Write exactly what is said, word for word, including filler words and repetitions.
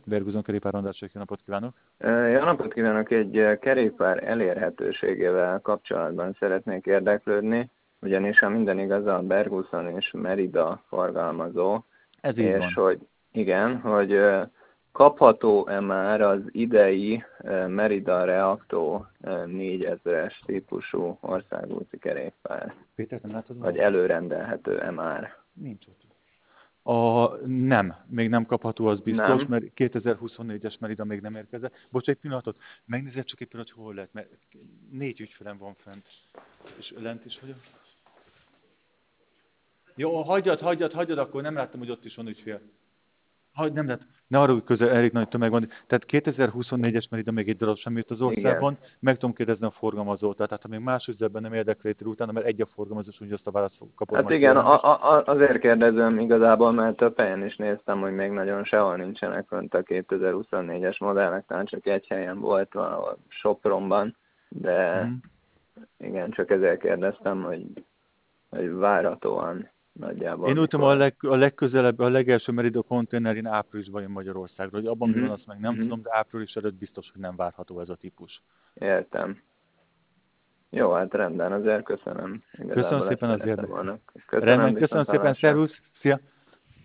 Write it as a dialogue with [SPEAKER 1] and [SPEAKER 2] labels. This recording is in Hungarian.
[SPEAKER 1] Berguzon kerékpárrondások, jó napot kívánok!
[SPEAKER 2] Jó napot kívánok! Egy kerékpár elérhetőségével kapcsolatban szeretnék érdeklődni, ugyanis a minden igaz a Berguzon és Merida forgalmazó,
[SPEAKER 1] Ez így
[SPEAKER 2] és
[SPEAKER 1] van.
[SPEAKER 2] hogy igen, hogy kapható-e már az idei Merida Reacto négyezres típusú országúti kerékpár?
[SPEAKER 1] Péter, nem látod
[SPEAKER 2] Vagy
[SPEAKER 1] már?
[SPEAKER 2] előrendelhető-e már?
[SPEAKER 1] Nincs ott. A, nem, még nem kapható, az biztos,
[SPEAKER 2] Nem?
[SPEAKER 1] mert kétezer-huszonnégyes Merida még nem érkezett. Bocs, egy pillanatot, megnézed csak egy pillanat, hogy hol lehet, mert négy ügyfelem van fent. És lent is vagyok. Jó, hagyjad, hagyjad, hagyjad, akkor nem láttam, hogy ott is van ügyfél. Hagy, nem lehet. Ne arra, hogy közel elég nagy tömeg van. Tehát kétezer-huszonnégyes Merida még egy darab sem jött az
[SPEAKER 2] Igen.
[SPEAKER 1] országban. Meg tudom kérdezni a forgalmazót. Tehát ha még más üzletben nem érdekli utána, mert egy a forgalmazós, úgy azt a választ kapod
[SPEAKER 2] Hát
[SPEAKER 1] majd
[SPEAKER 2] igen,
[SPEAKER 1] tőlem is.
[SPEAKER 2] a, a, azért kérdezem igazából, mert több helyen is néztem, hogy még nagyon sehol nincsenek fönt a kétezer-huszonnégyes modellek, talán csak egy helyen volt valahol Sopronban, de
[SPEAKER 1] Mm.
[SPEAKER 2] igen, csak ezért kérdeztem, hogy, hogy várhatóan nagyjából
[SPEAKER 1] Én úgy tudom, a,
[SPEAKER 2] mikor.
[SPEAKER 1] leg, a legközelebb, a legelső Merida konténerén áprilisban jön Magyarországra. Hogy abban mi van,
[SPEAKER 2] Uh-huh.
[SPEAKER 1] azt meg nem
[SPEAKER 2] Uh-huh.
[SPEAKER 1] tudom, de április előtt biztos, hogy nem várható ez a típus.
[SPEAKER 2] Értem. Jó, hát rendben, azért köszönöm.
[SPEAKER 1] Köszönöm
[SPEAKER 2] Igazából ezt
[SPEAKER 1] szépen az
[SPEAKER 2] szerettem
[SPEAKER 1] érdekét.
[SPEAKER 2] volna. Köszönöm,
[SPEAKER 1] Rendben, köszönöm
[SPEAKER 2] viszont
[SPEAKER 1] szépen,
[SPEAKER 2] hallásra.
[SPEAKER 1] szervusz, szia!